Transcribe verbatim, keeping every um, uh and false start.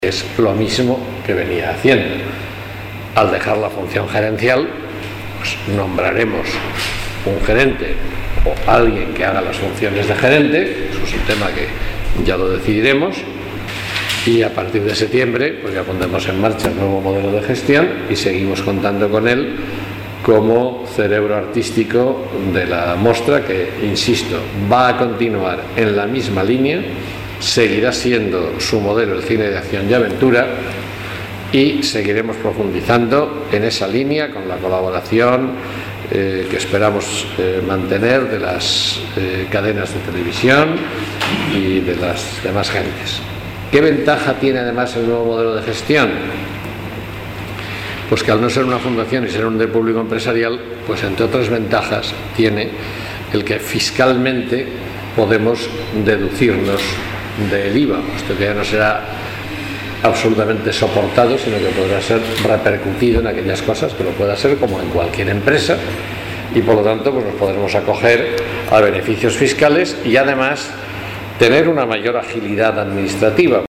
Es lo mismo que venía haciendo. Al dejar la función gerencial, pues nombraremos un gerente o alguien que haga las funciones de gerente. Eso es un tema que ya lo decidiremos, y a partir de septiembre pues ya pondremos en marcha el nuevo modelo de gestión y seguimos contando con él como cerebro artístico de la Mostra, que, insisto, va a continuar en la misma línea. Seguirá siendo su modelo el cine de acción y aventura, y seguiremos profundizando en esa línea con la colaboración eh, que esperamos eh, mantener de las eh, cadenas de televisión y de las demás gentes. ¿Qué ventaja tiene además el nuevo modelo de gestión? Pues que al no ser una fundación y ser un ente público empresarial, pues entre otras ventajas tiene el que fiscalmente podemos deducirnos del I V A, puesto que ya no será absolutamente soportado, sino que podrá ser repercutido en aquellas cosas que lo pueda ser, como en cualquier empresa, y por lo tanto pues nos podremos acoger a beneficios fiscales y además tener una mayor agilidad administrativa.